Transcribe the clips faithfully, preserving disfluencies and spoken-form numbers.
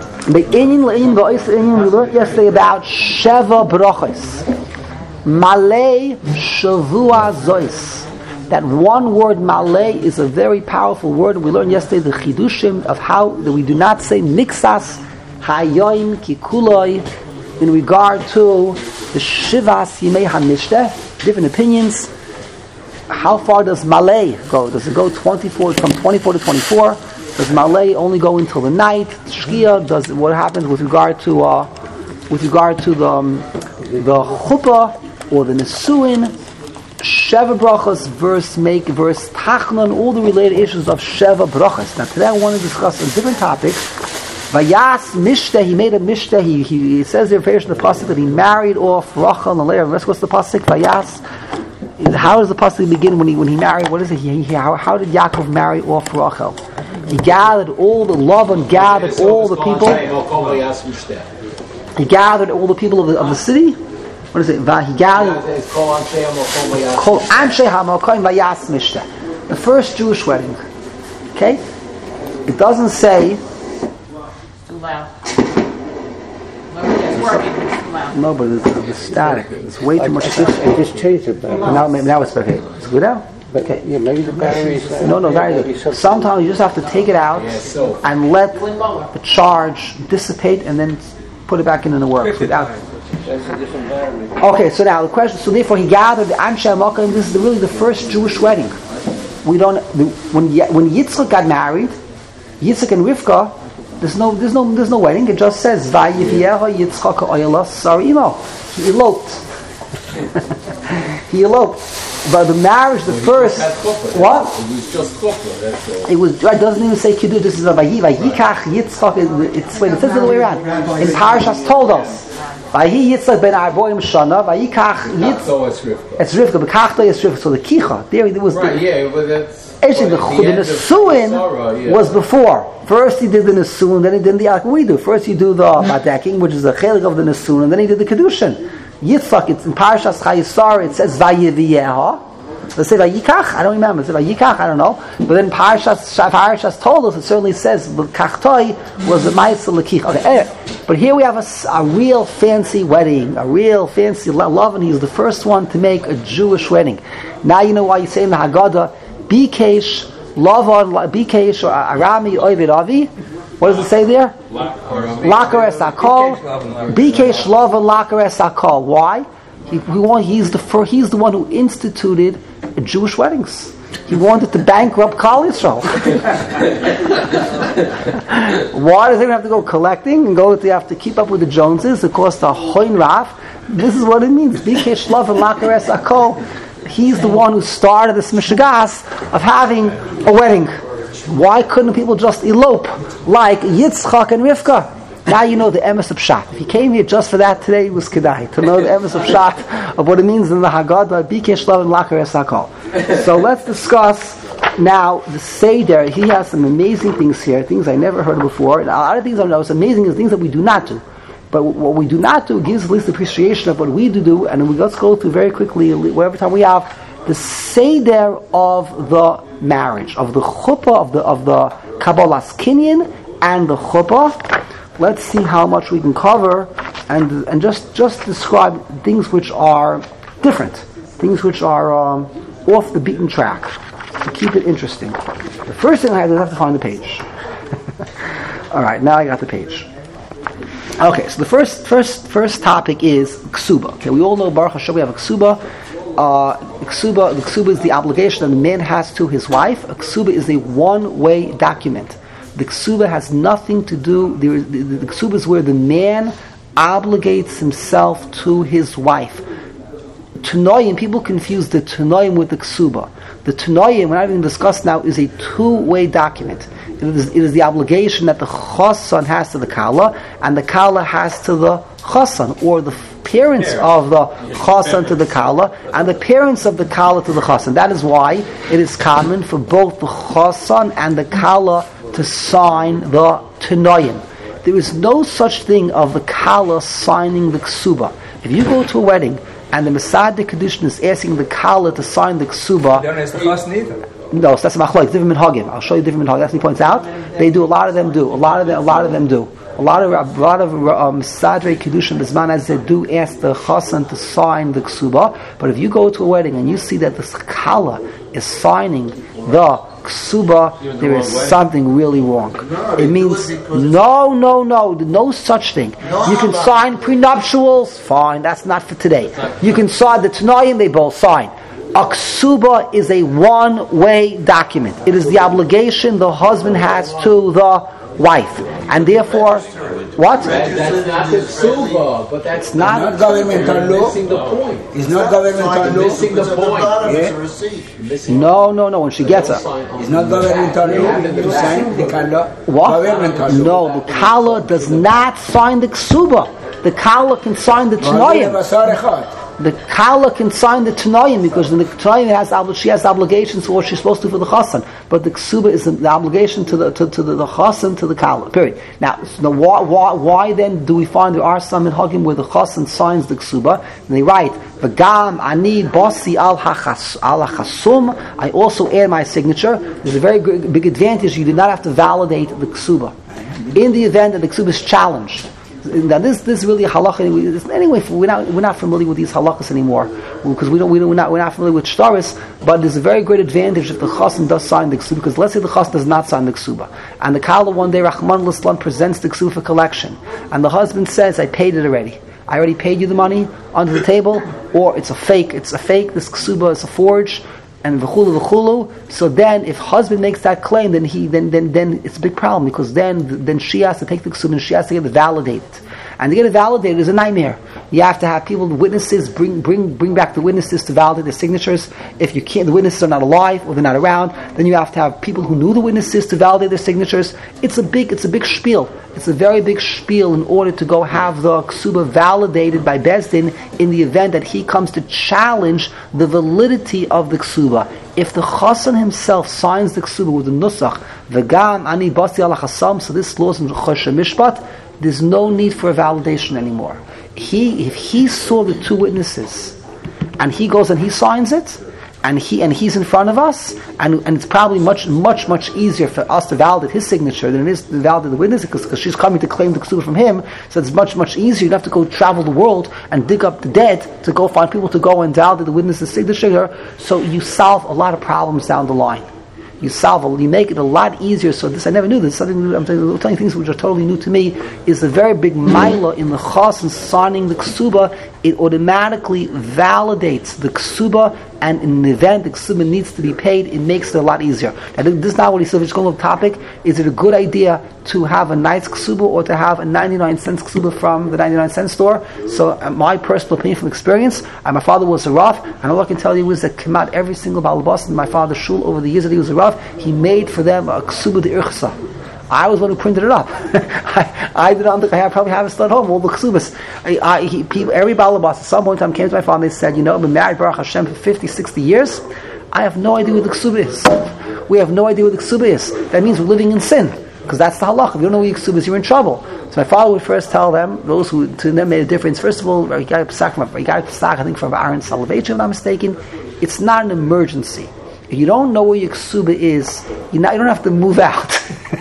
The Inyan Le'in V'Ois Inyan we learned yesterday about Sheva Brachos. Malay Shavua Zois. That one word Malay is a very powerful word. We learned yesterday the Chidushim of how that we do not say Niksas Hayoim Kikuloi in regard to the Shivas Yimei HaMishteh. Different opinions. How far does Malay go? Does it go twenty-four from twenty-four to twenty-four? Does Malay only go until the night? Shkia, does what happens with regard to uh, with regard to the um, the chuppah or the nesuin? Sheva brachos verse make verse tachnon, all the related issues of Sheva brachos. Now today I want to discuss a different topic. Vayas mishteh, he made a mishteh. He, he, he says there in the pasuk that he married off Rachel and Leah. Let's go to the pasuk. Vayas. How does the pasuk begin when he when he married? What is it? He, he, how, how did Yaakov marry off Rachel? He gathered all the love and gathered all the people. He gathered all the people of the of the city. What is it? He gathered. The first Jewish wedding. Okay, it doesn't say. Too loud. It's working. No, but it's, it's static. It's way too much. I just, I just changed it back. Now, now it's okay. It's good now. Okay. Yeah, maybe the batteries. No, no, very good. Sometimes you just have to take it out and let the charge dissipate, and then put it back in and it works. Without. Okay, so now the question. So therefore, he gathered the Anshe Makkah, and this is the, really the first Jewish wedding. We don't. The, when when Yitzchak got married, Yitzchak and Rivka. There's no, there's no, there's no wedding. It just says Vayivyecha Yitzchak Oyla Sarimo. He eloped. He eloped. But the marriage, the well, first, what? It was just chupah. That's all. It was. It doesn't even say kiddush. This is a Vayi Vayikach Yitzchak. It's wait. It says it the way around. In Parashas told us Vayi Yitzchak ben Arboim Shana Vayikach Yitzchak. So it's Rivka. It's Rivka. Bekachta is Rivka. So the kicha there, there was. Right. The, Yeah, but that's. Actually, the, the, the Nesuin yeah. was before. First he did the Nesuin, then he did the like we do. First you do the Badeking, which is the chelik of the Nesuin, and then he did the Kedushin. Yitzchak, it's in Parashas Chayisar, it says Vayiviyeha. Let's say Vayikach, I don't remember. It says Vayikach, I don't know. But then Parashas, Parashas told us, it certainly says Kachtoi was the Ma'aseh Lekich. Okay, but here we have a, a real fancy wedding, a real fancy love, and he's the first one to make a Jewish wedding. Now you know why you say in the Haggadah, Bikesh, Lavan, Bikesh, or Arami, Ovid Avi. What does it say there? Lakar es Akol. Bikesh, Lavan, Lakar es Akol. Why? He, he want, he's the first, he's the one who instituted Jewish weddings. He wanted to bankrupt Klal Yisrael. Why does everyone have to go collecting and go? They have to keep up with the Joneses. It costs a hoin raf. This is what it means. Bikesh, Lavan, Lakar es Akol. He's the one who started this mishagas of having a wedding. Why couldn't people just elope like Yitzchak and Rivka? Now you know the emes of Pshat. If he came here just for that today, it was kedai to know the emes of Pshat of what it means in the Haggadah. Bikesh Lavan Lakar es Hakol. So let's discuss now the Seder. He has some amazing things here, things I never heard of before. And a lot of things I know. What's amazing is things that we do not do. But what we do not do gives at least appreciation of what we do do, and we let's go through very quickly, every time we have the Seder of the marriage, of the chuppah, of the of the Kabbalas Kinyan, and the chuppah. Let's see how much we can cover, and and just, just describe things which are different, things which are um, off the beaten track, to keep it interesting. The first thing I have to have to find the page. All right, now I got the page. Okay, so the first first first topic is ksuba. Okay, we all know Baruch Hashem we have a ksuba. Uh, ksuba, the ksuba is the obligation that the man has to his wife. A ksuba is a one-way document. The ksuba has nothing to do. The, the, the ksuba is where the man obligates himself to his wife. Tunoyim, people confuse the tunoyim with the ksuba. The tunoyim, we're not even discussing now, is a two-way document. It is, it is the obligation that the chassan has to the kala, and the kala has to the chassan, or the parents of the chassan to the kala, and the parents of the kala to the chassan. That is why it is common for both the chassan and the kala to sign the tunoyim. There is no such thing of the kala signing the ksuba. If you go to a wedding and the Masad Kedushin is asking the kala to sign the ksuba, they don't ask the chassan either. No, so that's machlok. Different minhagim. I'll show you different minhagim. That's what he points out. They do. A lot of them do. A lot of them. A lot of them do. A lot of a lot of um, sadrei kedushin bisman as they do ask the chassan to sign the ksuba. But if you go to a wedding and you see that the kala is signing the ksuba, there is something really wrong. It means no, no, no, no such thing. You can sign prenuptials, fine. That's not for today. You can sign the Tanayim, they both sign. A ksuba is a one-way document. It is the obligation the husband has to the wife, and therefore, what? That, that's not the ksuba, but that's not, not governmental law. Missing the point. It's not governmental law. Missing the point. Yeah? No, no, no. When she gets it, It's not governmental law to sign the kala. what? Governmental law. No, the kala does not sign the ksuba. The kala can sign the Tanayim. The kala can sign the Tanayim because the Tanayim has she has obligations for what she's supposed to do for the chassan, but the ksuba is the obligation to the to, to the, the chassan to the kala. Period. Now, so why, why why then do we find there are some in Hagim where the chassan signs the ksuba and they write v'gam ani basi al hachas al hachasum. I also add my signature. There's a very good, big advantage. You do not have to validate the ksuba in the event that the ksuba is challenged. Now this this is really a halacha. Anyway, we're not we're not familiar with these halachas anymore because we don't we don't we're not we're not familiar with shtaris. But there's a very great advantage if the chassan does sign the ksuba, because let's say the chassan does not sign the ksuba and the kala one day Rahman l'Islam presents the ksuba for collection and the husband says, I paid it already. I already paid you the money under the table, or it's a fake. It's a fake. This ksuba is a forge. And v'chulu v'chulu. So then, if husband makes that claim, then he then then then it's a big problem because then then she has to take the ksuba and she has to get it validated. And to get it validated is a nightmare. You have to have people, witnesses, bring bring bring back the witnesses to validate the signatures. If you can't, the witnesses are not alive or they're not around, then you have to have people who knew the witnesses to validate their signatures. It's a big it's a big spiel. It's a very big spiel in order to go have the ksuba validated by Beis Din in the event that he comes to challenge the validity of the ksuba. If the chassan himself signs the ksuba with the nusach, v'gam ani basi al chasam, so this law is in Choshen Mishpat, there's no need for a validation anymore. He, if he saw the two witnesses, and he goes and he signs it, and he and he's in front of us, and and it's probably much much much easier for us to validate his signature than it is to validate the witness, because she's coming to claim the ksuba from him. So it's much much easier. You don't have to go travel the world and dig up the dead to go find people to go and validate the witness's signature. So you solve a lot of problems down the line. You solve it, you make it a lot easier. So this, I never knew this. Something new, I'm telling, telling things which are totally new to me. Is a very big maila in the chas and signing the ksuba. It automatically validates the ksuba, and in the event the ksuba needs to be paid, it makes it a lot easier. Now, this is not what he said. We're just going to the topic. Is it a good idea to have a nice ksuba or to have a ninety-nine cents ksuba from the ninety-nine cent store? So, uh, my personal opinion from experience, uh, my father was a Rav, and all I can tell you is that came out every single balabas in my father's shul over the years that he was a Rav, he made for them a ksuba de irchsa. I was the one who printed it up. I, I did not think I have, probably have it still at home, all the ksubas. I, I, he, people, every balabas at some point in time came to my father and they said, you know, I've been married Baruch Hashem for fifty, sixty years. I have no idea what the ksuba is. We have no idea what the ksuba is. That means we're living in sin. Because that's the halach. If you don't know what the ksuba is, you're in trouble. So my father would first tell them, those who to them made a difference, first of all, he got a psak from, he got a psak, I think, from Aaron Soloveitch, if I'm not mistaken. It's not an emergency. If you don't know where your ksuba is, you're not, you don't have to move out.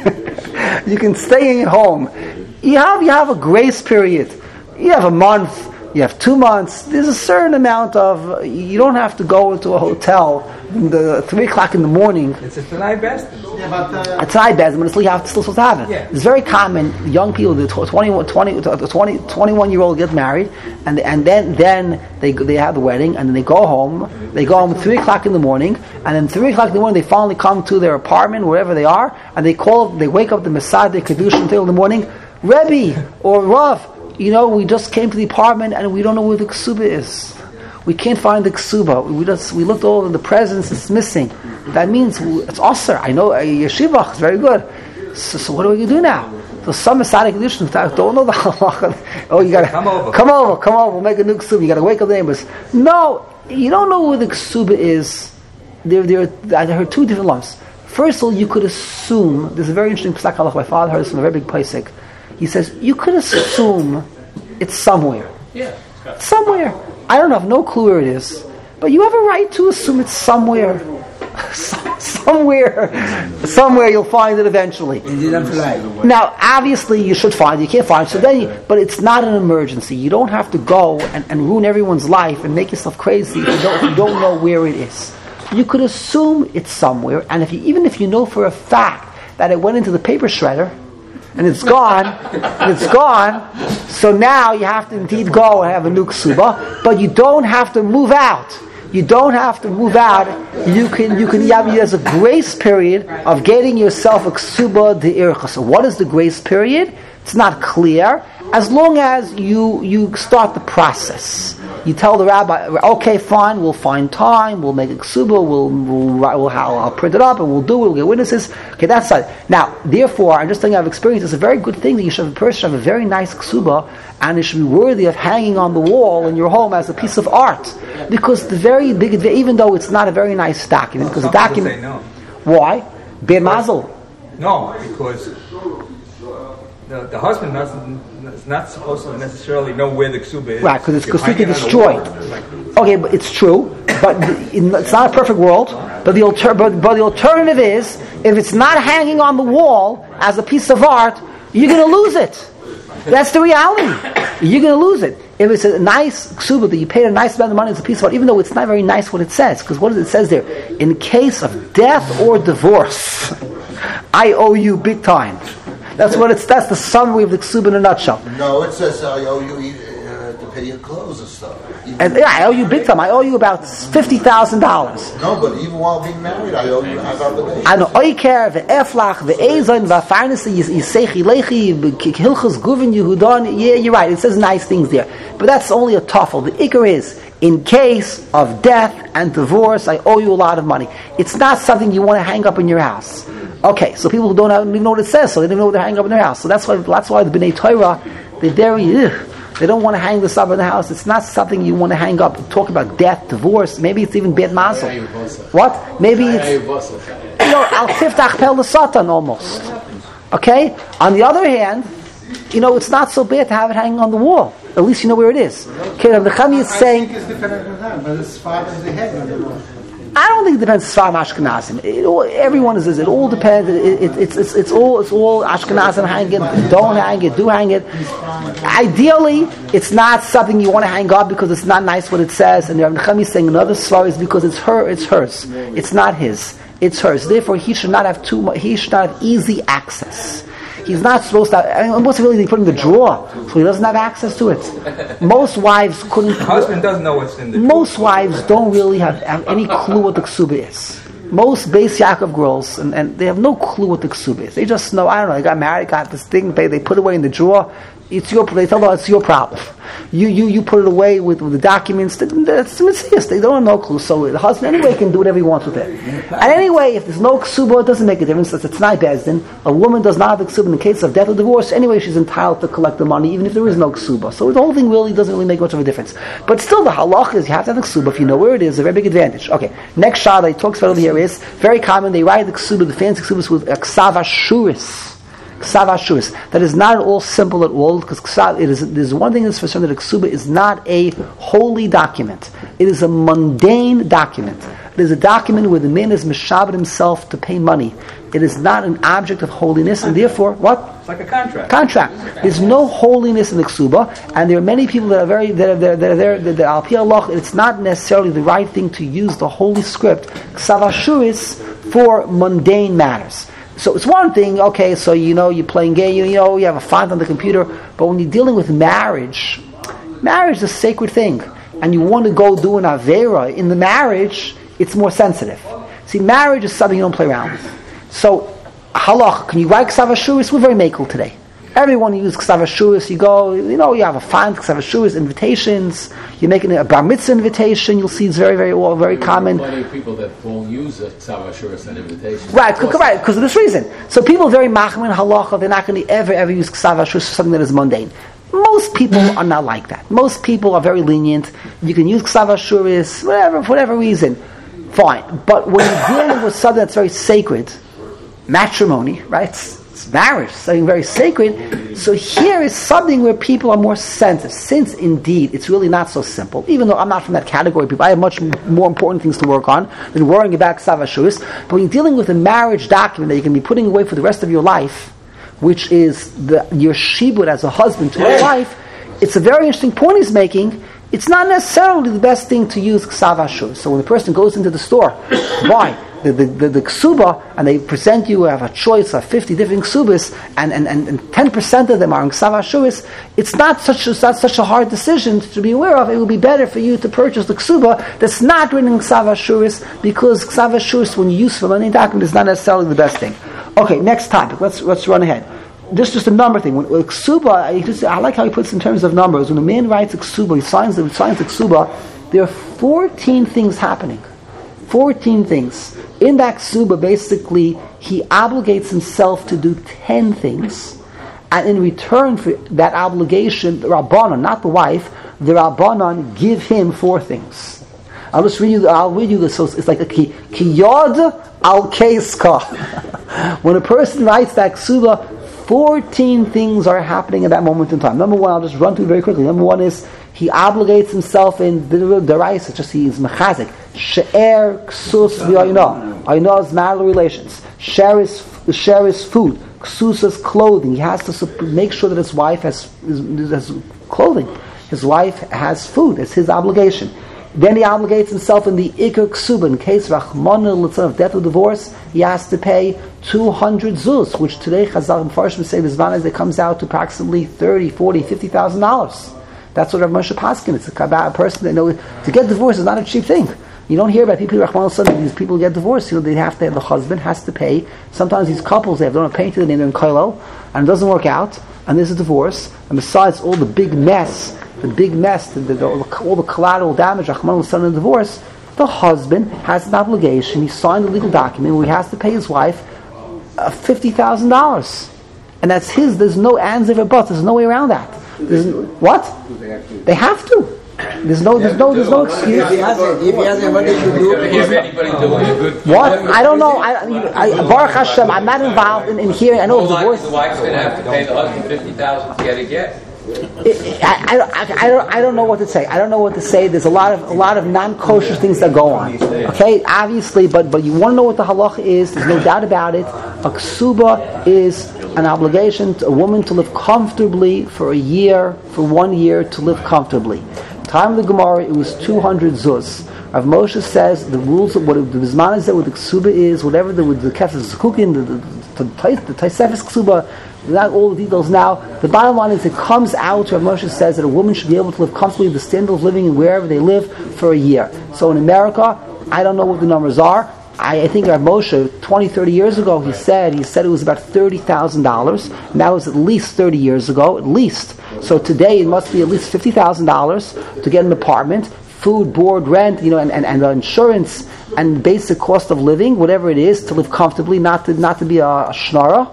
You can stay in your home. You have you have a grace period. You have a month. You have two months. There's a certain amount of. You don't have to go into a hotel in the three o'clock in the morning. It's a Tanai best. Yeah, but uh, It's not bad, but it's still, you have, still supposed to have it. Yeah. It's very common. Young people, the twenty-one, twenty, twenty, twenty-one year old get married, and and then then they they have the wedding, and then they go home. They go home at three o'clock in the morning, and then three o'clock in the morning they finally come to their apartment, wherever they are, and they call. They wake up the Masad, the Kedushin until in the morning, Rebbe or Rav. You know, we just came to the apartment and we don't know where the ksuba is. We can't find the ksuba. We just we looked all over the presence; it's missing. That means it's aser. I know a yeshiva is very good. So, so what are we going to do now? So some Masadic editions don't know the halacha. Oh, you got to come over, come over, come over. We'll make a new ksuba. You got to wake up the neighbors. No, you don't know where the ksuba is. There, there. I heard two different lumps. First of all, you could assume. There's a very interesting psak halacha. My father heard this from a very big pasuk. He says, you could assume it's somewhere. Yeah. Somewhere. I don't have no clue where it is. But you have a right to assume it's somewhere. somewhere, somewhere you'll find it eventually. It didn't fly. Now, obviously, you should find it. You can't find it. So then, you, but it's not an emergency. You don't have to go and, and ruin everyone's life and make yourself crazy if you don't, if you don't know where it is. You could assume it's somewhere, and if you, even if you know for a fact that it went into the paper shredder and it's gone, and it's gone, so now you have to indeed go and have a new ksuba, but you don't have to move out. You don't have to move out. You can, you can, yeah, there's a grace period of getting yourself a ksuba de'ircha. So what is the grace period? It's not clear. As long as you, you start the process. You tell the rabbi, okay, fine, we'll find time, we'll make a ksuba, we'll, we'll, we'll I'll, I'll print it up, and we'll do it, we'll get witnesses. Okay, that's it. Now, therefore, I'm just telling you, I've experienced, it's a very good thing that you should have a person have a very nice ksuba, and it should be worthy of hanging on the wall in your home as a piece of art. Because the very big, even though it's not a very nice document, because the document... No. Why? Be'er mazel. No, because the, the husband doesn't, is not supposed to necessarily know where the ksuba is. Right, because it's You're completely hanging on the destroyed. wall. Okay, but it's true, but it's not a perfect world. But the alter, but, but the alternative is, if it's not hanging on the wall as a piece of art, you're going to lose it. That's the reality. You're going to lose it. If it's a nice ksuba that you paid a nice amount of money, it's a piece of art, even though it's not very nice what it says. Because what does it says there? In case of death or divorce, I owe you big time. That's what it's. That's the summary of the ksuba in a nutshell. No, it says I owe you uh, to pay your clothes and stuff. Even And yeah, I owe you big time. I owe you about fifty thousand dollars. no, but even while being married, I owe you half obligations. I know oiker ve'eflach ve'ezon va'farnasi yisechi lechi hilchos guvin Yehudan. Yeah, you're right. It says nice things there, but that's only a tuffle. The ikar is, in case of death and divorce, I owe you a lot of money. It's not something you want to hang up in your house. Okay, so people who don't even know what it says, so they don't know what to hang up in their house. So that's why that's why the B'nai Torah, they're very, ugh, they don't want to hang this up in the house. It's not something you want to hang up. Talk about death, divorce. Maybe it's even bet mazel. What? Maybe it's, you know, al tiftach pel l'satan almost. Okay. On the other hand, you know, it's not so bad to have it hanging on the wall. At least you know where it is. Okay, the Chami is saying. it's different from that, but as far as the head on the wall. I don't think it depends Sfam Ashkenazim. It all, everyone is. It all depends. It, it, it's, it's it's all it's all Ashkenazim hang it. Don't hang it. Do hang it. Ideally, it's not something you want to hang up because it's not nice what it says. And Rav Nechemi is saying another svar is because it's her. It's hers. It's not his. It's hers. Therefore, he should not have too much. He should not have easy access. He's not supposed to have, I mean, what's really they put in the drawer, so he doesn't have access to it. Most wives couldn't. The husband doesn't know what's in the Most wives don't really have, have any clue what the ksuba is. Most Beis Yaakov girls, and, and they have no clue what the ksuba is. They just know, I don't know, they got married, got this thing, they, they put it away in the drawer. It's your. They tell them it's your problem. You you you put it away with, with the documents. That's mitzvah. They don't have no clue. So the husband anyway can do whatever he wants with it. And anyway, if there's no ksuba, it doesn't make a difference. It's, it's not bezdin. A woman does not have a ksuba in the case of death or divorce. Anyway, she's entitled to collect the money, even if there is no ksuba. So the whole thing really doesn't really make much of a difference. But still, the halach is you have to have the ksuba if you know where it is. A very big advantage. Okay, next shot he talks about over here is very common. They write the ksuba, the fancy ksubas with a ksav ashuris. Ksav ashuris. That is not at all simple at all, because ksav, it is, there's one thing that's for certain, that a ksuba is not a holy document. It is a mundane document. It is a document where the man is mishabed himself to pay money. It is not an object of holiness, and therefore, what? It's like a contract. Contract. There's no holiness in the ksuba, and there are many people that are very, that are there, that are there, that al pi halach, it's not necessarily the right thing to use the holy script, ksav ashuris, for mundane matters. So it's one thing, okay, so you know, you're playing game, you know, you have a font on the computer, but when you're dealing with marriage, marriage is a sacred thing, and you want to go do an avera in the marriage, it's more sensitive. See, marriage is something you don't play around with. So, halach, can you write ksav ashuris? We're very makel today. Everyone uses ksav ashuris. You go, you know, you have a font, ksav ashuris, invitations. You're making a bar mitzvah invitation. You'll see it's very, very, well, very common. Plenty of people that won't use a ksav ashuris and invitation. Right, c- right, because of this reason. So people are very machmir halacha. They're not going to ever, ever use ksav ashuris for something that is mundane. Most people are not like that. Most people are very lenient. You can use ksav ashuris, whatever, for whatever reason. Fine. But when you're dealing with something that's very sacred, matrimony, right? it's marriage, something very sacred. So here is something where people are more sensitive, since indeed it's really not so simple. Even though I'm not from that category of people, I have much more important things to work on than worrying about Ksav Ashuris. But when you're dealing with a marriage document that you can be putting away for the rest of your life, which is the, your shibud as a husband to your wife, it's a very interesting point he's making. It's not necessarily the best thing to use Ksav Ashuris. So when a person goes into the store, buy the, the, the, the ksuba, and they present you have a choice of fifty different ksubas, and, and, and, and ten percent of them are in Ksav Ashuris, it's not such a, not such a hard decision to be aware of. It would be better for you to purchase the ksuba that's not written in Ksav Ashuris, because Ksav Ashuris, when you use for money document, is not necessarily the best thing. Okay, next topic. Let's let's run ahead. This is just a number thing. When, when ksuba, I, just, I like how he puts it in terms of numbers. When a man writes a ksuba, he signs the, signs the ksuba, there are fourteen things happening. fourteen things. In that ksuba, basically, he obligates himself to do ten things. And in return for that obligation, the Rabbanon, not the wife, the Rabbanon give him four things. I'll just read you, I'll read you this. So it's like a ki, ki yod al keiska. When a person writes that ksuba, fourteen things are happening at that moment in time. Number one, I'll just run through very quickly. Number one is he obligates himself in the deraisa, just he is mechazik. She'er, ksus, v'ayinah. Ayinah is marital relations. Share is, share is food. Ksus is clothing. He has to make sure that his wife has, has clothing. His wife has food. It's his obligation. Then he obligates himself in the Iker Ksuba. In case Rachmana of death or divorce, he has to pay two hundred zuz, which today Chazal and Farshim say Vizman it comes out to approximately thirty, forty, fifty thousand dollars. That's what Rav Moshe Paskin. It's about a person that knows to get divorced is not a cheap thing. You don't hear about people Rachmana, these people get divorced. You know, they have to. The husband has to pay. Sometimes these couples they have don't have painted the name in Kailo, and it doesn't work out, and there's a divorce. And besides all the big mess. The big mess, the, the, all the collateral damage, Rahman son in divorce, the husband has an obligation. He signed a legal document where he has to pay his wife uh, fifty thousand dollars, and that's his. There's no ands over buts. There's no way around that. There's, what? They have to. There's no, there's no, there's no excuse. If he hasn't, if he hasn't money to do it, If anybody doing a good What? I don't know. I, I, Baruch Hashem, I'm not involved in, in hearing. I know the divorce. wife's going to have to pay the husband fifty thousand to get a get. It, I, I, I, I, don't, I don't know what to say. I don't know what to say. There's a lot of a lot of non-kosher things that go on. Okay, obviously, but but you want to know what the halacha is. There's no doubt about it. A ksuba is an obligation to a woman to live comfortably for a year, for one year to live comfortably. Time of the Gemara, it was two hundred zuz. Rav Moshe says the rules of what the Bizman is that what the ksuba is, whatever the the kefes zukukin, the the the Tosefes ksuba. Not all the details now. The bottom line is it comes out, Rav Moshe says that a woman should be able to live comfortably with the standard of living wherever they live for a year. So in America, I don't know what the numbers are. I, I think Rav Moshe, twenty, thirty years ago, he said he said it was about thirty thousand dollars. And that was at least thirty years ago, at least. So today it must be at least fifty thousand dollars to get an apartment, food, board, rent, you know, and, and, and the insurance and basic cost of living, whatever it is, to live comfortably, not to not to be a, a schnara.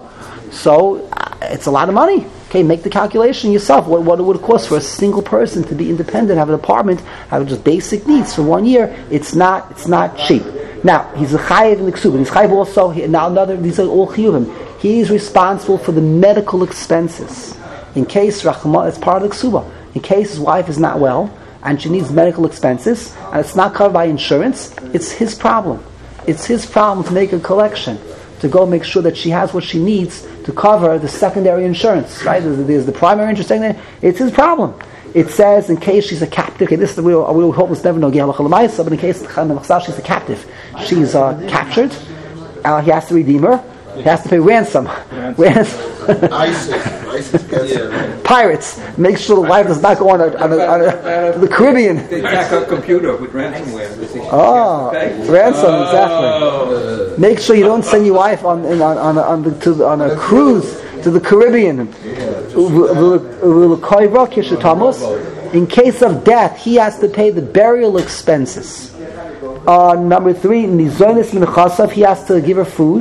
So uh, it's a lot of money. Okay, make the calculation yourself. What, what it would cost for a single person to be independent, have an apartment, have just basic needs for one year. It's not. It's not cheap. Now he's a chayiv in the ksuba. He's chayiv also. He, now another. These are all chiyuvim. He's responsible for the medical expenses in case rachma. It's part of the ksuba. In case his wife is not well and she needs medical expenses and it's not covered by insurance, it's his problem. It's his problem to make a collection, to go make sure that she has what she needs to cover the secondary insurance, right? There's, there's the primary insurance. It's his problem. It says in case she's a captive. Okay, this is we will hope it's never no gehalach, but in case she's a captive, she's uh, captured. Uh, he has to redeem her. He has to pay ransom. Ransom. ISIS. Pirates. Make sure the wife does not go on, a, on, a, on a, to the Caribbean. They attack a computer with ransomware. Oh, ransom, exactly. Make sure you don't send your wife on on on, on, the, to, on a cruise to the Caribbean. In case of death, he has to pay the burial expenses. Uh, number three, nizonis minchasav, he has to give her food.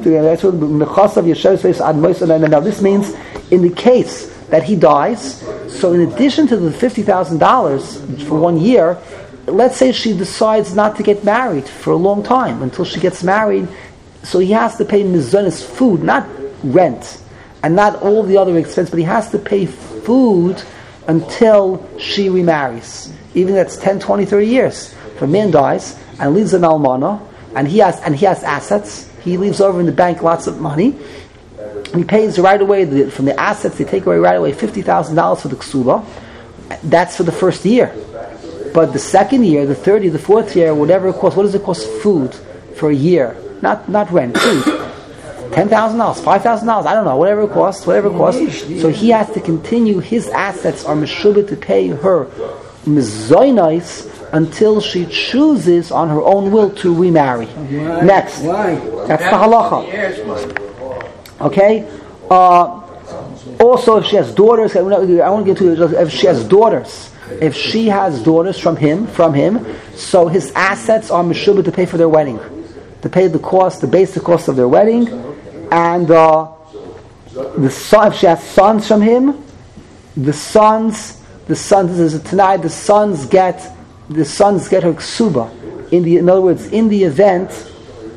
Now this means in the case that he dies, so in addition to the fifty thousand dollars for one year, let's say she decides not to get married for a long time until she gets married, so he has to pay nizonis food, not rent, and not all the other expense, but he has to pay food until she remarries. Even if that's ten, twenty, thirty years. If a man dies and leaves an almana, and he has and he has assets, he leaves over in the bank lots of money, and he pays right away the, from the assets. They take away right away fifty thousand dollars for the ksuba. That's for the first year. But the second year, the third year, the fourth year, whatever it costs, what does it cost food for a year? Not not rent, food. Ten thousand dollars, five thousand dollars, I don't know, whatever it costs, whatever it costs. So he has to continue. His assets are meshubah to pay her mizoinais until she chooses on her own will to remarry. Why? Next, Why? that's the halacha. Okay. Uh, also, if she has daughters, I want to get to it. If she has daughters, if she has daughters from him, from him, so his assets are meshubah to pay for their wedding, to pay the cost, the basic cost of their wedding, and uh, the son. If she has sons from him, the sons, the sons. This is tonight. The sons get, the sons get her ksuba. In the, in other words, in the event.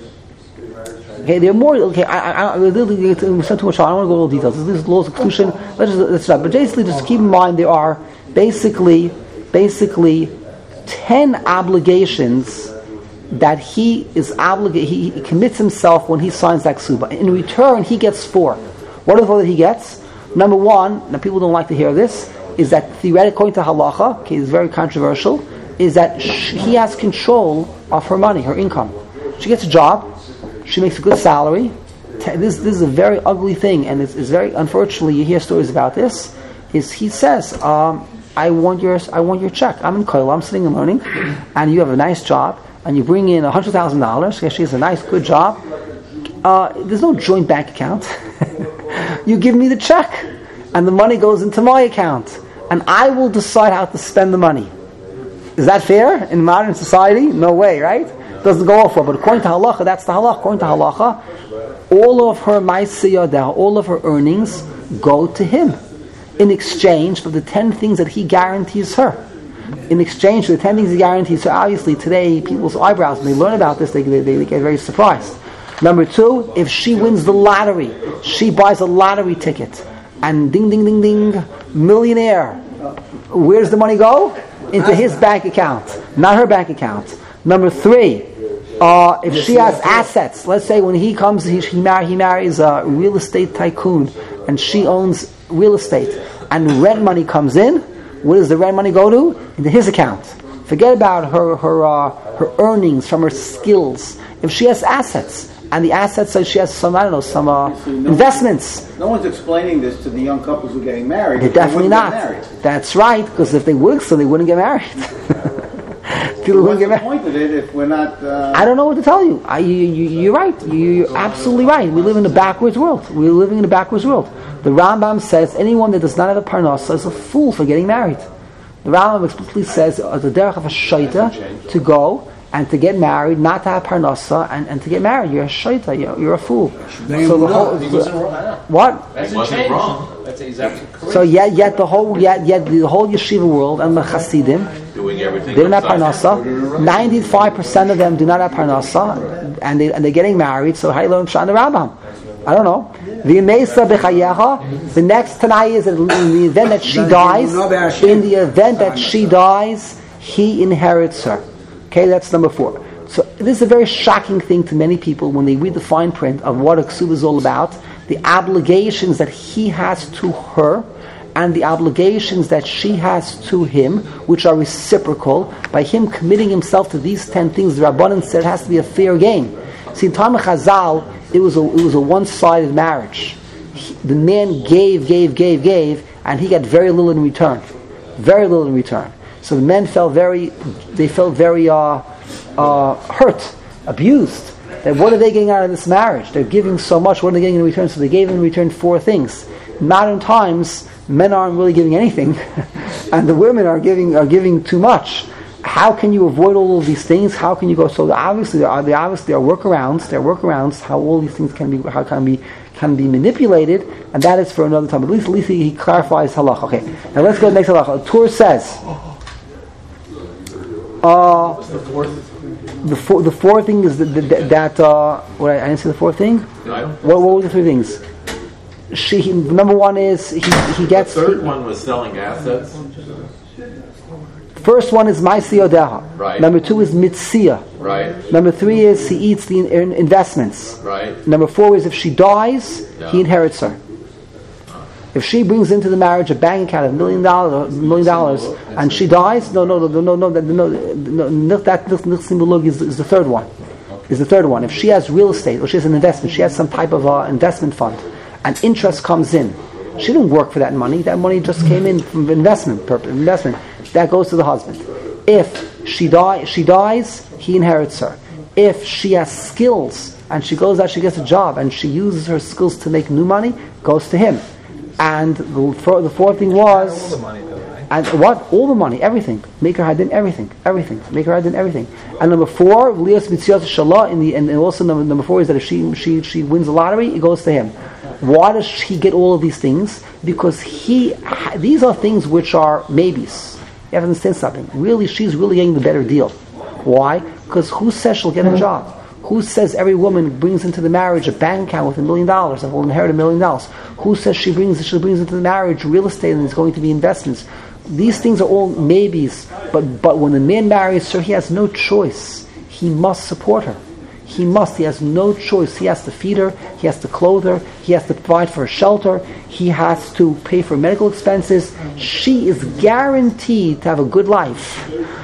Okay, they're more. Okay, I, I, I, we're too much. I don't want to go into all details. This is laws of exclusion. Let's just, let's not. But basically, just keep in mind there are basically, basically, ten obligations that he is obligated. He, he commits himself when he signs that ksuba. In return, he gets four. What are the four that he gets? Number one. Now, people don't like to hear this. Is that theoretically, according to halacha? Okay, it's very controversial. Is that sh- he has control of her money, her income. She gets a job. She makes a good salary. This this is a very ugly thing, and it's, it's very unfortunately you hear stories about this. Is he says, um, "I want your I want your check. I'm in Koil. I'm sitting and learning, and you have a nice job, and you bring in a hundred thousand dollars. She has a nice good job. Uh, there's no joint bank account. You give me the check, and the money goes into my account, and I will decide how to spend the money. Is that fair in modern society? No way, right?" Doesn't go off for, but according to halacha, that's the halacha. According to halacha, all of her ma'aseh yadah, all of her earnings go to him in exchange for the ten things that he guarantees her. In exchange for the ten things he guarantees her, obviously today people's eyebrows, when they learn about this, they, they, they get very surprised. Number two, if she wins the lottery, she buys a lottery ticket, and ding, ding, ding, ding, millionaire. Where does the money go? Into his bank account, not her bank account. Number three, uh, if she has assets, let's say when he comes, he, he, marry, he marries a real estate tycoon, and she owns real estate, and rent money comes in, where does the rent money go to? Into his account. Forget about her her uh, her earnings from her skills. If she has assets, and the assets, so she has some, I don't know, some uh, investments. No one's explaining this to the young couples who are getting married. They're definitely not. That's right, because if they would, so they wouldn't get married. People What's get the married. point of it if we're not... Uh, I don't know what to tell you. I, you, you you're right. You, you're absolutely right. We live in a backwards world. We're living in a backwards world. The Rambam says anyone that does not have a parnasa is a fool for getting married. The Rambam explicitly says uh, the derech of a shaita to go and to get married, not to have parnasa, and, and to get married. You're a shaita. You're, you're a fool. So the whole, He wasn't wrong. what? He wasn't wrong. That's exactly correct. So yet, yet the whole, yet, yet the whole yeshiva world and the Hasidim, Doing everything. they don't have parnasa. Ninety-five percent of them do not have parnasa, and they and they're getting married. So how do you learn Pshat in the Rambam? I don't know. V'yemesa b'chayecha. The next Tanai is that in the event that she dies. In the event that she dies, he inherits her. Okay, that's number four. So this is a very shocking thing to many people when they read the fine print of what a ksuba is all about. The obligations that he has to her, and the obligations that she has to him, which are reciprocal, by him committing himself to these ten things. The Rabbanan said it has to be a fair game. See, in time of Chazal, it was a, it was a one-sided marriage. He, the man gave, gave, gave, gave, and he got very little in return. Very little in return. So the men felt very, they felt very uh, uh, hurt, abused. That what are they getting out of this marriage? They're giving so much. What are they getting in return? So they gave in return four things. Modern times, men aren't really giving anything, and the women are giving are giving too much. How can you avoid all of these things? How can you go? So obviously, there are there obviously are workarounds. There are workarounds how all these things can be how can be can be manipulated, and that is for another time. At least, at least he, he clarifies halacha. Okay, now let's go to the next halacha. Tur says, uh, the four the fourth thing is that, that, that uh, what I, I didn't say the fourth thing. What, what were the three things? she number one is he he gets. The third he, one was selling assets. First one is Maisi Odeha. Right. Number two is Mitzia. Right. Number three is he eats the in- investments. Right. Number four is if she dies, Yeah. he inherits her. If she brings into the marriage a bank account of a million dollars, million dollars, and she dies, no, no, no, no, no, no, no, no, no that nichsimulug is, is the third one. Is the third one. If she has real estate or she has an investment, she has some type of uh, investment fund, and interest comes in. She didn't work for that money. That money just came in from investment purpose. Investment that goes to the husband. If she die, she dies, he inherits her. If she has skills and she goes out, she gets a job, and she uses her skills to make new money, goes to him. And the, for, the fourth thing was, all the money though, right? and what? All the money, everything. Make her hadin, everything, everything. Make her hadin, everything. And number four, Lias Mitziyot Shalah. In the and also number, number four is that if she she she wins the lottery, it goes to him. Why does he get all of these things? Because he these are things which are maybes. You have to understand something. Really, she's really getting the better deal. Why? Because who says she'll get a job? Who says every woman brings into the marriage a bank account with a million dollars and will inherit a million dollars? Who says she brings she brings into the marriage real estate and it's going to be investments? These things are all maybes. But but when the man marries her, he has no choice. He must support her. He must. He has no choice. He has to feed her. He has to clothe her. He has to provide for her shelter. He has to pay for medical expenses. She is guaranteed to have a good life,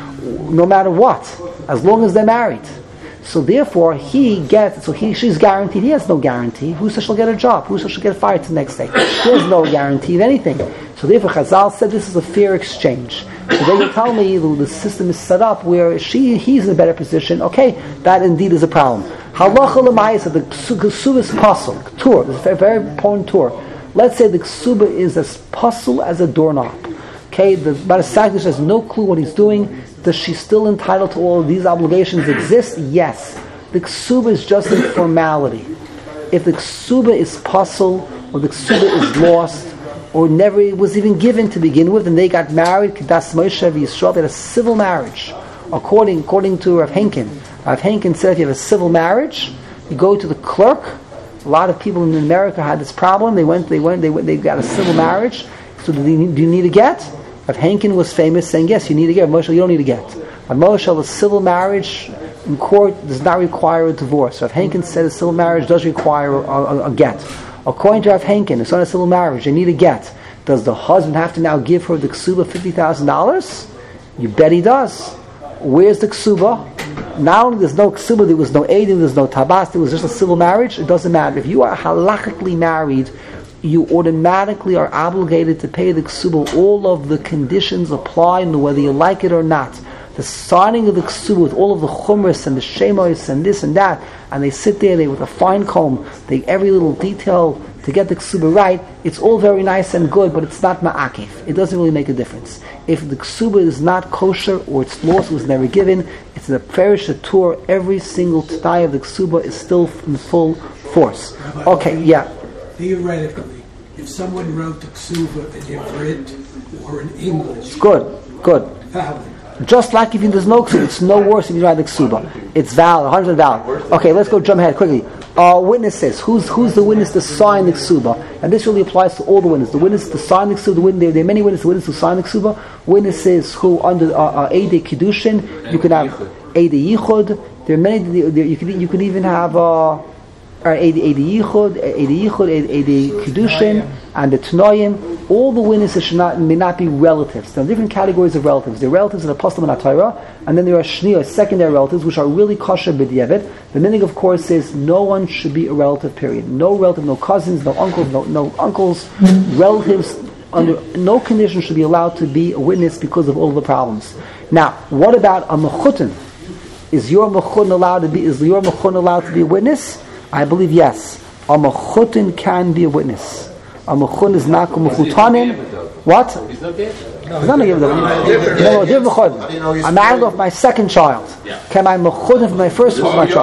no matter what, as long as they're married. So therefore, he gets. So he, she's guaranteed. He has no guarantee. Who says she'll get a job? Who says she'll get fired the next day? He has no guarantee of anything. So therefore, Chazal said this is a fair exchange. So they will tell me the, the system is set up where she, he's in a better position. Okay, that indeed is a problem. Halacha l'mayis, the ksuba is puzzle. Tour, it's a very important tour. Let's say the ksuba is as puzzle as a doorknob. Okay, the Barasakdish has no clue what he's doing. Does she still entitled to all of these obligations exist? Yes. The ksuba is just a formality. If the ksuba is puzzle or the ksuba is lost, or never was even given to begin with, and they got married, Kedas Moshe Yisrael, they had a civil marriage. According according to Rav Henkin, Rav Henkin said if you have a civil marriage, you go to the clerk. A lot of people in America had this problem. They went, they went, they went, they got a civil marriage. So do you need, do you need a get? Rav Henkin was famous saying, yes, you need a get. Moshe, you don't need a get. Rav Moshe, a civil marriage in court does not require a divorce. Rav Henkin said a civil marriage does require a, a, a get. According to Rav Henkin, it's not a civil marriage. They need a get. Does the husband have to now give her the ksuba fifty thousand dollars? You bet he does. Where's the ksuba? Now there's no ksuba, there was no edim, there's no tabas, there was just a civil marriage. It doesn't matter. If you are halachically married, you automatically are obligated to pay the ksuba. All of the conditions apply, whether you like it or not. The signing of the ksuba with all of the chumras and the shemos and this and that, and they sit there, they with a fine comb, they every little detail to get the ksuba right. It's all very nice and good, but it's not ma'akif. It doesn't really make a difference. If the ksuba is not kosher or it's lost, it was never given, it's a perish tour. Every single t'tai of the ksuba is still in full force. Okay, yeah. Theoretically, if someone wrote the ksuba in Ivrit or in English, It's good, good. valid. Just like if there's no ksuba, it's no worse if you write the ksuba. It's valid, one hundred percent valid. Okay, let's go jump ahead quickly. Uh, witnesses. Who's who's the witness to sign the ksuba? And this really applies to all the witnesses. The witness to sign the ksuba. The witness, there, there are many witnesses. Witnesses who sign the ksuba. Witnesses who under uh, uh, Eidei Kiddushin. You can have Eidei Yichud. There are many. There, you can you can even have. Uh, Eidei Yichud, Eidei Yichud, Eidei Kiddushin, and the Tanoim. All the witnesses should not may not be relatives. There are different categories of relatives. There are relatives of the Apostle and Torah, and then there are Shnia, secondary relatives, which are really kosher b'diavad. The meaning, of course, is no one should be a relative. Period. No relative, no cousins, no uncles, no no uncles, relatives. Under no condition should be allowed to be a witness because of all the problems. Now, what about a mechutin? Is your mechun allowed to be? Is your mechun allowed to be a witness? I believe yes. A mechutin can be a witness. A mechun is not a mechutanin. What? He's not dead. He's not a giver. No, different mechun. I'm married off my second child. Can my mechun for my first was my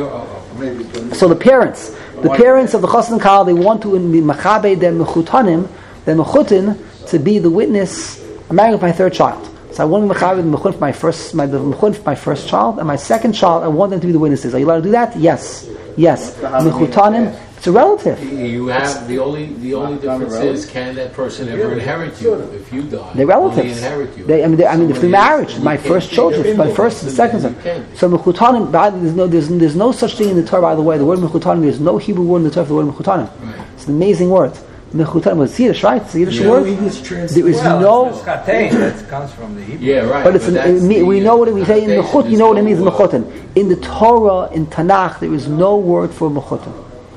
child? So the parents, the parents of the chassan kal, they want to be mechabe their mechutanim, their mechutin, to be the witness. I'm married off my third child. So I want to be mechun for my first, my the mechun for my first child, and my second child. I want them to be the witnesses. Are you allowed to do that? Yes. Yes, mechutanim. It's a relative. You have the only the only difference is, can that person ever inherit you if you die? They're Will they relatives. inherit you? They, I mean, they, I mean, if through Somebody marriage, else, my you first can't children, take my them. first and second son. You can. So mechutanim, there's no, there's, there's no such thing in the Torah. By the way, the word mechutanim, there's no Hebrew word in the Torah for the word mechutanim. Right. It's an amazing word. Mechutanim was Yiddish, right? It's a Yiddish Yeah. word. English There translation. is Well, no. it's chatein, that comes from the Hebrew. Yeah, right. But it's an, that's it, me- the, we uh, know what we say in connotation. mechut. You know what it means in There's no, uh, mechutin. In the Torah, in Tanakh, there is no word for mechutin.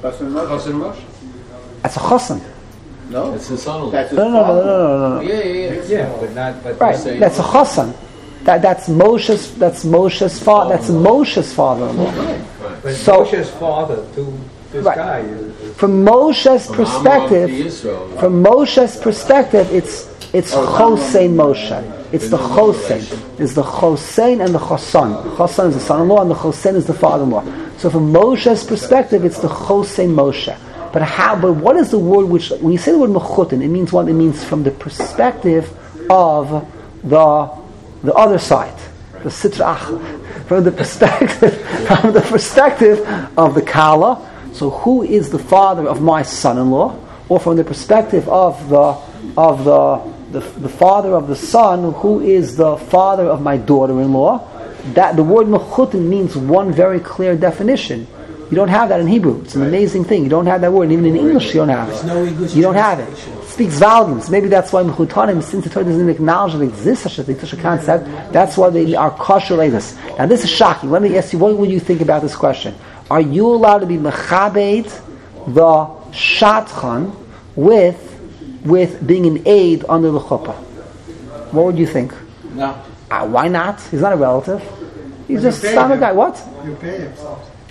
That's a chassan. No? It's his son-in-law. That's his No, no, no, father. no, no, no, no. Yeah, yeah, yeah. Yeah, but not. But Right, saying- that's a chassan. That that's Moshe's. That's Moshe's father. That's Moshe's father-in-law. But So- Moshe's father to this Right. guy is, is From Moshe's From Amram to perspective, Yisro. from Moshe's perspective, it's it's Chosein Moshe. It's the Chosein. It's the Chosein and the Chosan. Chosan is the son-in-law, and the Chosein is the father-in-law. So from Moshe's perspective, it's the Chosein Moshe. But how? But what is the word which, when you say the word mechutin, it means what? It means from the perspective of the the other side, the Sitra Achla. From the perspective, from the perspective of the Kala. So who is the father of my son-in-law? Or from the perspective of the of the the, the father of the son, who is the father of my daughter-in-law? That the word mechutin means one very clear definition. You don't have that in Hebrew. It's an amazing thing. You don't have that word. And even in English, you don't have There's it. no English You don't have it. translation. It speaks volumes. Maybe that's why mechutanim, since the Torah doesn't acknowledge that there exists such a thing, such a concept, that's why they are kosher like this. Now this is shocking. Let me ask you, what would you think about this question? Are you allowed to be mechabed the shatchan with with being an aid under the chuppah? What would you think? No. Uh, why not? He's not a relative. He's just you pay some him. guy. What? You pay him.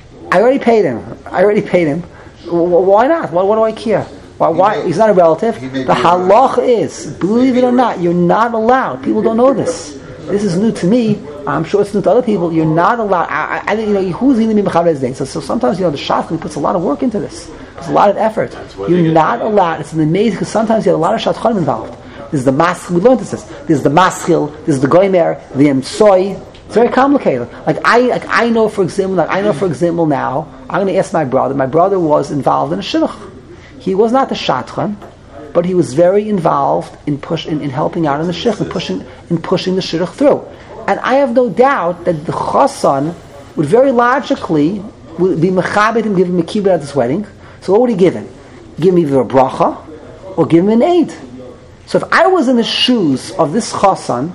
I already paid him. I already paid him. W- w- why not? Why, what do I care? Why? why? may- He's not a relative. he may The be a halach is, believe it or not, you're not allowed. People don't know this. This is new to me. I'm sure it's new to other people. You're not allowed. I, I, I think, you know, who's going to be mechaber day? So, so sometimes, you know, the shadchan puts a lot of work into this. There's a lot of effort. You're not allowed. It's an amazing, because sometimes you have a lot of shadchanim involved. There's the mas. We learned this. There's the maschil. There's the goymer. The emtsoi. It's very complicated. Like I, like I know, for example, like I know, for example, now I'm going to ask my brother. My brother was involved in a shidduch. He was not the shadchan, but he was very involved in push in, in helping out in the shidduch and pushing in pushing the shidduch through. And I have no doubt that the chassan would very logically would be mechabed and give him a kibbutz at his wedding. So what would he give him? Give him either a bracha or give him an aid. So if I was in the shoes of this chassan,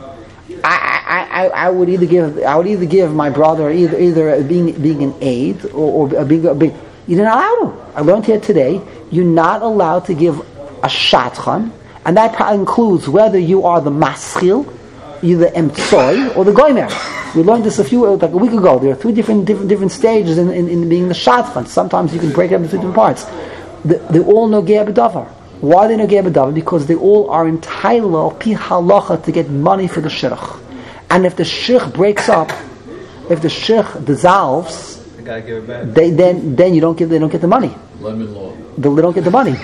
I, I, I would either give I would either give my brother either either being being an aid or, or being, being you're not allowed to. I learned here today you're not allowed to give a shatchan, and that includes whether you are the maschil, either emtsoi or the goymer. We learned this a few like a week ago. There are three different different different stages in, in, in being the shatchan. Sometimes you can break it up into different parts. They, they all nogeh b'davar. Why are they nogeh b'davar? Because they all are entitled pi halacha to get money for the shidduch. And if the shidduch breaks up, if the shidduch dissolves, they gotta give it back. they then then you don't give they don't get the money. Lemon law. They don't get the money.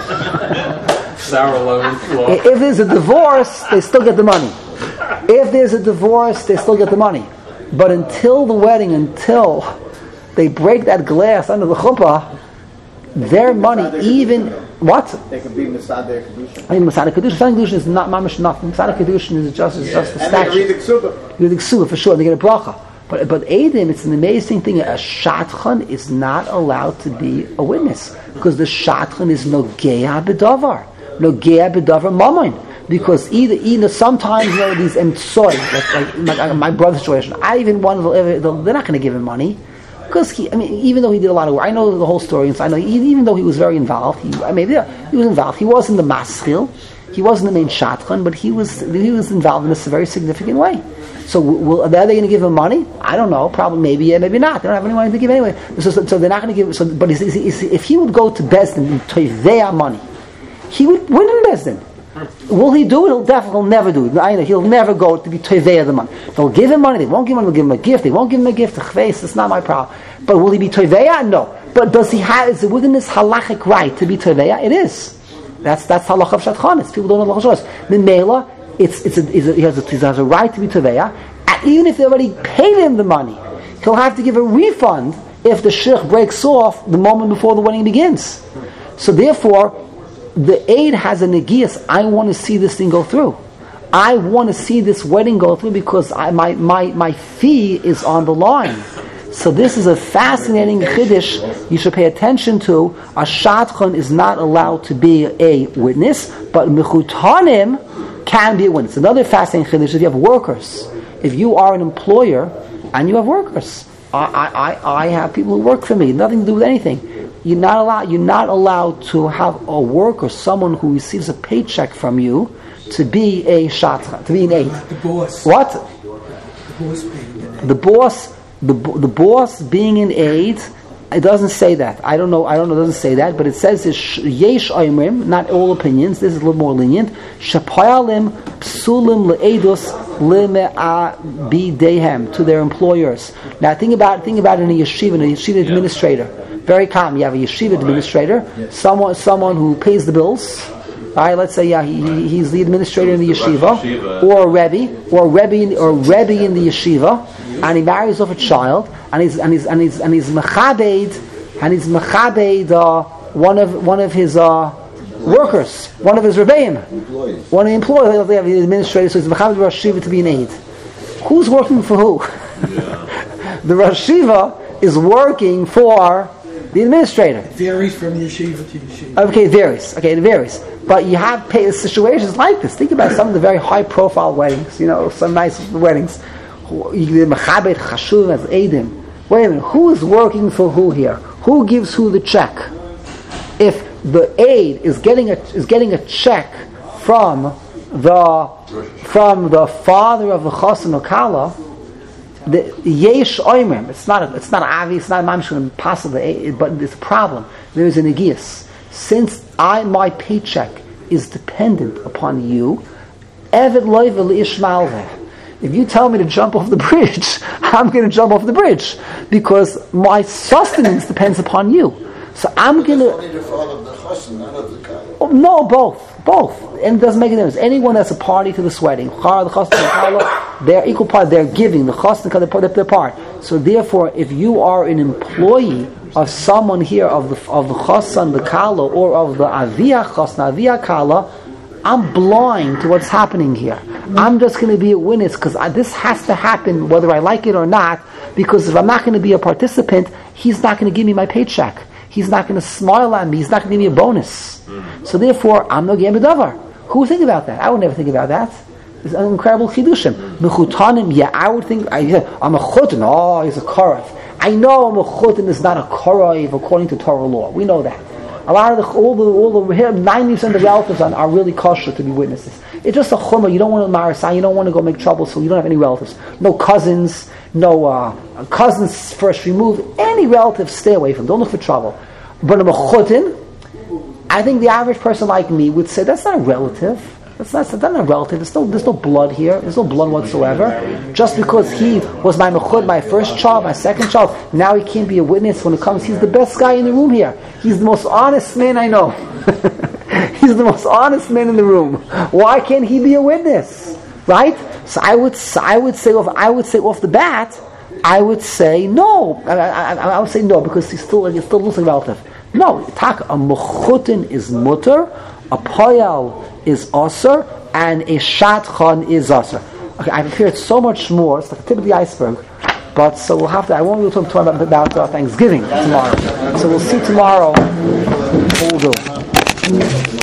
Sour lemon law. If there's a divorce, they still get the money. If there's a divorce, they still get the money. But until the wedding, until they break that glass under the chuppah, their money, even what? They can be Masada Kedusha. I mean, Masada Kedusha. Masada Kedusha is not mamish nothing. Masada Kedusha is just is just a And they can read the statue. Ksuba. Read the Ksuba for sure. They get a bracha. But but Eidim, it's an amazing thing. A shatchan is not allowed to be a witness because the shatchan is nogea b'davar, nogea b'davar mammon. Because either either sometimes you know these emtsoi, like, like, like my brother's situation. I even wanted to, they're not going to give him money. Because he, I mean, even though he did a lot of work, I know the whole story, and so I know he, even though he was very involved, he, I mean, yeah, he was involved. He wasn't the maschil, he wasn't the main shadchan, but he was he was involved in this a very significant way. So, will, are they going to give him money? I don't know. Probably, maybe, yeah, maybe not. They don't have any money to give anyway. So, so, so they're not going to give. So, but is, is, is, if he would go to Bezdin and Toivea money, he would win in Bezdin. Will he do it? He'll definitely he'll never do it. I know he'll never go to be Toivea the money. They'll give him money. They won't give him. They'll give him a gift. They won't give him a gift. It's not my problem. But will he be Toivea? No. But does he have? Is it within his halachic right to be Toivea? It is. That's that's halach of Shadchanis. People don't know halach of Shadchanis. Mimela, it's it's a, it's a, he has a he has a right to be Toivea. Even if they already paid him the money, he'll have to give a refund if the shich breaks off the moment before the wedding begins. So therefore, the aid has a negias. I want to see this thing go through. I want to see this wedding go through because I, my, my, my fee is on the line. So this is a fascinating chiddush you should pay attention to. A shadchan is not allowed to be a witness, but mechutanim can be a witness. Another fascinating chiddush is if you have workers. If you are an employer and you have workers, I, I, I have people who work for me, nothing to do with anything. You're not allowed. You're not allowed to have a worker, someone who receives a paycheck from you, to be a shadchan, to be an aid. The boss. What? The boss being an aid. The boss. The, the boss being an aid, it doesn't say that. I don't know. I don't know. It doesn't say that, but it says yesh oimrim. Not all opinions. This is a little more lenient. Shapayalim psulim leedus lime'abidehem, to their employers. Now think about think about it in a yeshiva, in a yeshiva administrator. Very common. You have a yeshiva administrator, someone someone who pays the bills. All right, let's say yeah, he, he's the administrator in the yeshiva, or a rebbe, or a rebbe, or a rebbe in the yeshiva. And he marries off a child, and he's and he's and he's and he's mechabed, and he's mechabed uh, one of one of his uh, workers, one of his rebbeim, one of the employees. They have the administrator, so he's mechabed Rosh Shiva to be an aid. Who's working for who? Yeah. The Rosh Shiva is working for the administrator. It varies from yeshiva to yeshiva. Okay, it varies. Okay, it varies. But you have pay, situations like this. Think about some of the very high-profile weddings. You know, some nice weddings. Wait a minute, who is working for who here? Who gives who the check? If the aide is getting a is getting a check from the from the father of the chassan or kala, the yesh oimrim, it's not a, it's not obvious, it's not mamish possible, but it's a problem. There is a negias. Since I my paycheck is dependent upon you, eved loivel ishmalveh. If you tell me to jump off the bridge, I'm going to jump off the bridge because my sustenance depends upon you. So I'm going to. Only the father of the chassan, not of the kala. Oh, no, both, both, and it doesn't make a difference. Anyone that's a party to this wedding, the chassan and kala, they're equal part. They're giving the chassan and kala, they're their part. So therefore, if you are an employee of someone here of the of the chassan, the kala, or of the aviyah chassan, aviyah kala, I'm blind to what's happening here. I'm just going to be a witness because this has to happen whether I like it or not, because if I'm not going to be a participant, he's not going to give me my paycheck. He's not going to smile at me. He's not going to give me a bonus. So therefore, I'm no game davar. Who would think about that? I would never think about that. It's an incredible chidushim. Mechutanim, yeah, I would think, I, I'm a chutin, oh, he's a korav. I know a chutin is not a korav according to Torah law. We know that. A lot of the, all the, all the, here, ninety percent of the relatives are, are really kosher to be witnesses. It's just a chumrah. You don't want to marasai. You don't want to go make trouble, so you don't have any relatives. No cousins, no uh, cousins first removed. Any relatives, stay away from. Don't look for trouble. But a mechutin, I think the average person like me would say that's not a relative. That's not, that's not a relative. There's no, there's no blood here. There's no blood whatsoever. Just because he was my mechud, my first child, my second child, now he can't be a witness when it comes. He's the best guy in the room here. He's the most honest man I know. He's the most honest man in the room. Why can't he be a witness? Right? So I would, I would say, off, I would say off the bat, I would say no. I, I, I would say no because he's still, he's still losing relative. No, tak a mechutin is mutter, a poyal is aser, and a shadchan is aser. Okay, I've prepared so much more. It's like the tip of the iceberg. But so we'll have to. I won't be able to talk about, about uh, Thanksgiving tomorrow. So we'll see tomorrow what we'll do.